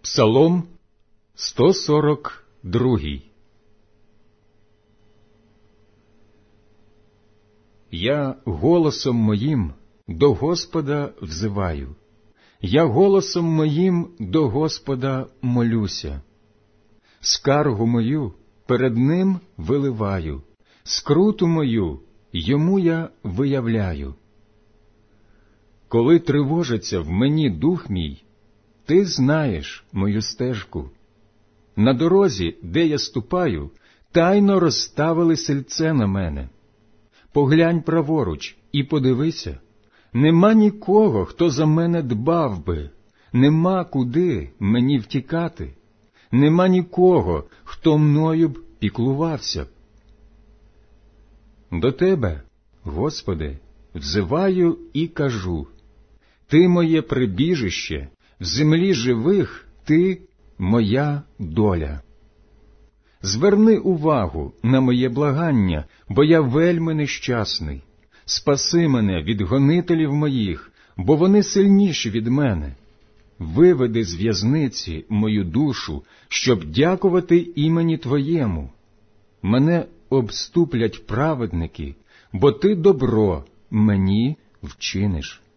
Псалом 142. Я голосом моїм до Господа взиваю, я голосом моїм до Господа молюся. Скаргу мою перед ним виливаю, скруту мою йому я виявляю. Коли тривожиться в мені дух мій, ти знаєш мою стежку. На дорозі, де я ступаю, тайно розставили сильце на мене. Поглянь праворуч і подивися, нема нікого, хто за мене дбав би, нема куди мені втікати, нема нікого, хто мною б піклувався б. До Тебе, Господи, взиваю і кажу: Ти моє прибіжище, в землі живих Ти моя доля. Зверни увагу на моє благання, бо я вельми нещасний. Спаси мене від гонителів моїх, бо вони сильніші від мене. Виведи з в'язниці мою душу, щоб дякувати імені Твоєму. Мене обступлять праведники, бо Ти добро мені вчиниш.